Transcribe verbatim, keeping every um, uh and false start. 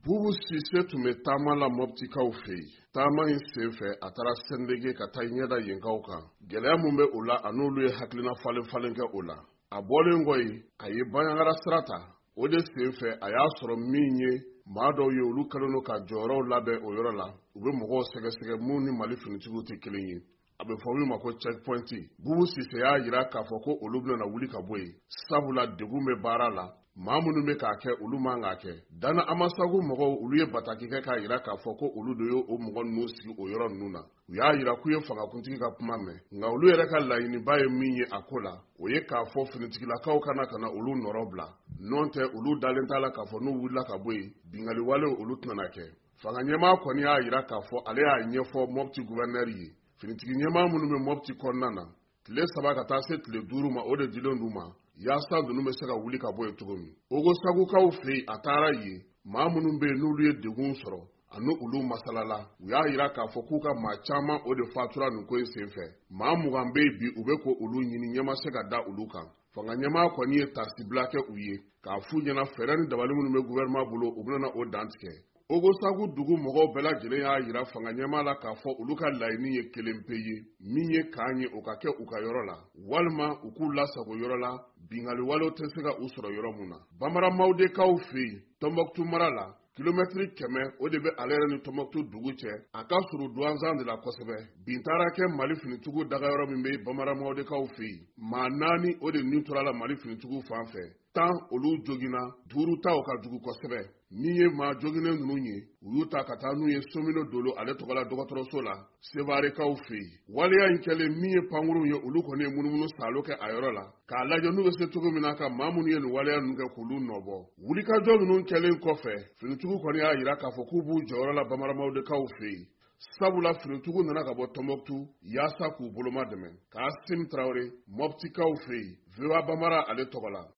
Bubu Sise tun bɛ taama la Moptikaw fɛ yen. Taama in sen fɛ a taara Sendege ka taa ɲɛda yenkaw kan. Gɛlɛya mun bɛ o la a n'olu ye hakilina falen falen kɛ o la. A bɔlen kɔ yen, a ye Banyangra sira ta. O de sen fɛ a y'a sɔrɔ min ye maa dɔw ye olu kɛlen don ka jɔyɔrɔw labɛn o yɔrɔ la. U bɛ mɔgɔw sɛgɛsɛgɛ mun ni Mali finitigiw tɛ kelen ye. A bɛ fɔ min ma ko checkpoint. Bubu Sise y'a jira k'a fɔ ko olu bɛna wuli ka bɔ yen. Sabula degun bɛ baara la. Maa minnu bɛ k'a kɛ olu man k'a kɛ. Dana Amasagu mɔgɔw olu ye bataki kɛ k'a jira k'a fɔ ko olu de ye o mɔgɔ ninnu sigi o yɔrɔ ninnu na. U y'a jira k'u ye fangakuntigi ka kuma mɛn. Nka olu yɛrɛ ka laɲiniba ye min ye a ko la, o ye k'a fɔ finitigilakaw kana ka na olu nɔrɔ bila. N'o tɛ olu dalen t'a la k'a fɔ n'u wulila ka bɔ yen, bingali wale olu tɛna kɛ. Fanga ɲɛmaa kɔni y'a jira k'a fɔ ale y'a ɲɛfɔ Mopti gouverneur ye. Finitigi ɲɛmaa minnu bɛ Mopti kɔnɔna na, tile saba ka taa se tile duuru ma o de dilen d'u ma. Yaasa ninnu bɛ se ka wuli ka bɔ yen cogo min. Ogosagukaw fɛ yen a taara yen, maa minnu bɛ yen n'olu ye degun sɔrɔ, ani olu masalala. U y'a jira k'a fɔ k'u ka maa caman o de fatura nin ko in sen fɛ. Maa mugan bɛ yen bi u bɛ ko olu ɲini ɲɛ ma se ka da olu kan. Fanga ɲɛmaa kɔni ye tasibila kɛ u ye, k'a f'u ɲɛna fɛɛrɛ ni dabali minnu bɛ gouvernement bolo u bɛna o dan tigɛ. Ogosagu dugu mɔgɔw bɛɛ lajɛlen y'a jira fanga ɲɛmaa la k'a fɔ olu ka laɲini ye kelen pe ye, min ye k'an ye o ka kɛ u ka yɔrɔ la, walima u k'u lasago yɔrɔ la, bingali walew tɛ se ka u sɔrɔ yɔrɔ mun na. Bamaramawdekaw fɛ yen, Tɔnbɔkutu mara la, kilomɛtiri kɛmɛ o de bɛ ale yɛrɛ ni Tɔnbɔkutu dugu cɛ, a ka surun Douentza de la kosɛbɛ. Bin taara kɛ Mali finitigiw dagayɔrɔ min bɛ Bamaramawdekaw fɛ yen, maa naani o de nin tora la Mali finitigiw fan fɛ. Tan olu joginna, duuru ta o ka jugu kosɛbɛ. Min ye maa joginen ninnu ye, u y'u ta ka taa n'u ye Somino Dolo ale tɔgɔla dɔgɔtɔrɔso la, Sevarekaw fɛ yen. Waleya in kɛlen min ye pankuru ye olu kɔni ye munumunu salo kɛ a yɔrɔ la, k'a lajɛ n'u bɛ se cogo min na ka maa minnu ye nin waleya ninnu kɛ k'olu nɔbɔ. Wulikajɔ ninnu kɛlen kɔfɛ, finitigiw kɔni y'a jira k'a fɔ k'u b'u jɔyɔrɔ la Bamaramawdekaw fɛ yen. Sabula finitigiw nana ka bɔ Tɔnbɔkutu yaasa k'u boloma dɛmɛ. K'Asim Traoré, Moptikaw fɛ yen, V O A Bamara ale tɔgɔ la.